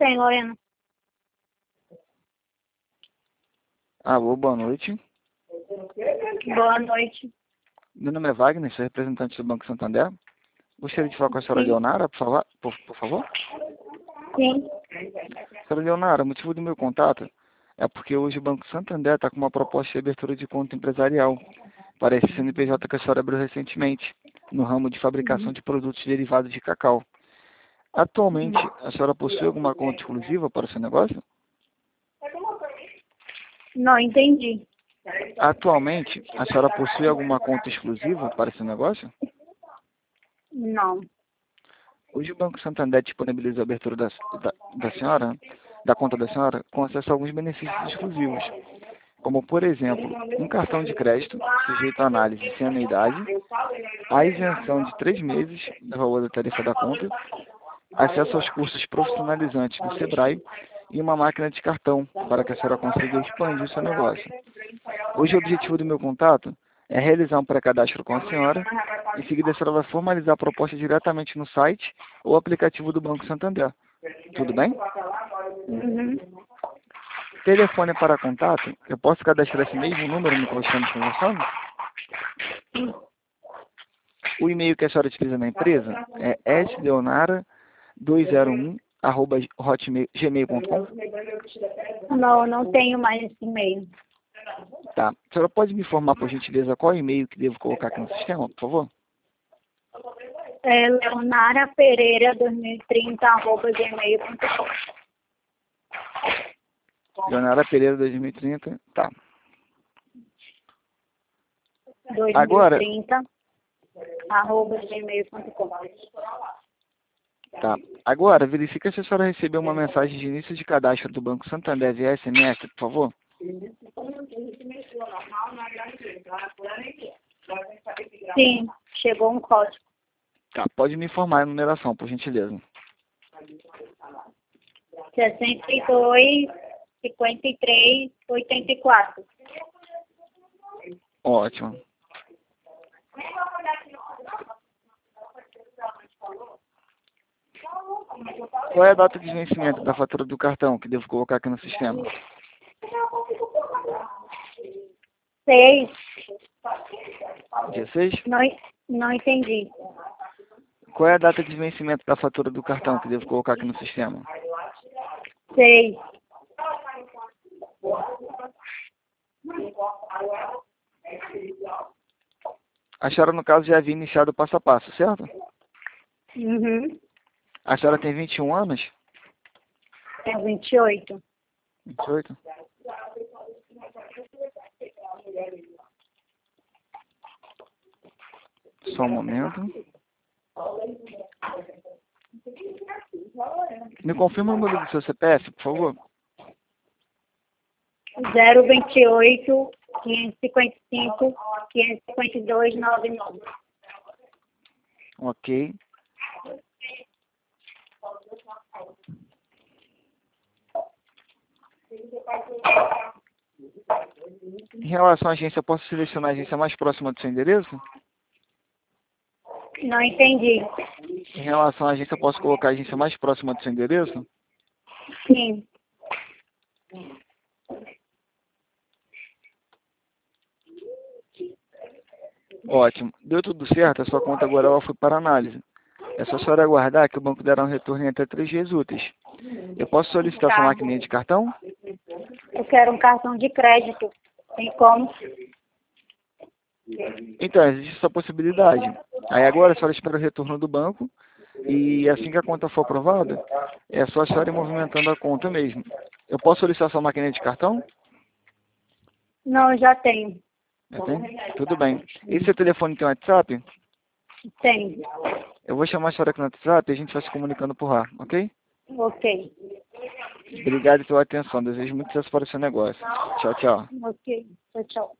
bem, Lorena. Alô, boa noite. Boa noite. Meu nome é Wagner, sou representante do Banco Santander. Gostaria de falar com a senhora Sim. Leonara, por favor? Sim. Senhora Leonara, o motivo do meu contato é porque hoje o Banco Santander está com uma proposta de abertura de conta empresarial para esse CNPJ que a senhora abriu recentemente, no ramo de fabricação de produtos derivados de cacau. Atualmente, a senhora possui alguma conta exclusiva para o seu negócio? Não entendi. Atualmente, a senhora possui alguma conta exclusiva para esse negócio? Não. Hoje o Banco Santander disponibiliza a abertura da senhora, da conta da senhora, com acesso a alguns benefícios exclusivos, como, por exemplo, um cartão de crédito sujeito à análise sem anuidade, a isenção de 3 meses do valor da tarifa da conta, acesso aos cursos profissionalizantes do Sebrae e uma máquina de cartão para que a senhora consiga expandir o seu negócio. Hoje o objetivo do meu contato é realizar um pré-cadastro com a senhora. Em seguida, a senhora vai formalizar a proposta diretamente no site ou aplicativo do Banco Santander. Tudo bem? Uhum. Telefone para contato, eu posso cadastrar esse mesmo número no qual estamos conversando? O e-mail que a senhora utiliza na empresa é sleonara201@gmail.com. Não, não tenho mais esse e-mail. Tá. A senhora pode me informar, por gentileza, qual e-mail que devo colocar aqui no sistema, por favor? É leonarapereira2030@gmail.com. Leonara Pereira 2030. Tá. 2030@gmail.com. Tá. Agora, verifica se a senhora recebeu uma mensagem de início de cadastro do Banco Santander via SMS, por favor. Sim, chegou um código. Tá. Pode me informar a numeração, por gentileza. 62, 53, 84. Ótimo. Qual é a data de vencimento da fatura do cartão que devo colocar aqui no sistema? 6. Dia 6? Não entendi. Qual é a data de vencimento da fatura do cartão que devo colocar aqui no sistema? 6. A senhora, no caso, já havia iniciado o passo a passo, certo? Uhum. A senhora tem 21 anos? É 28. 28? Só um momento. Me confirma o número do seu CPF, por favor. 028 555 552 99. Ok. Em relação à agência, posso selecionar a agência mais próxima do seu endereço? Não entendi. Em relação à agência, posso colocar a agência mais próxima do seu endereço? Sim. Ótimo. Deu tudo certo, a sua conta agora ela foi para análise. É só a senhora aguardar que o banco dará um retorno em até 3 dias úteis. Eu posso solicitar sua maquininha de cartão? Eu quero um cartão de crédito. Tem como? Então, existe essa possibilidade. Aí agora a senhora espera o retorno do banco e assim que a conta for aprovada, é só a senhora ir movimentando a conta mesmo. Eu posso solicitar sua maquininha de cartão? Não, eu já tenho. Já tem? Tudo bem. Esse seu telefone tem WhatsApp? Tem. Eu vou chamar a senhora aqui no WhatsApp e a gente vai se comunicando por lá, ok? Ok. Obrigado pela atenção. Desejo muito sucesso para o seu negócio. Tchau, tchau. Ok. Tchau, tchau.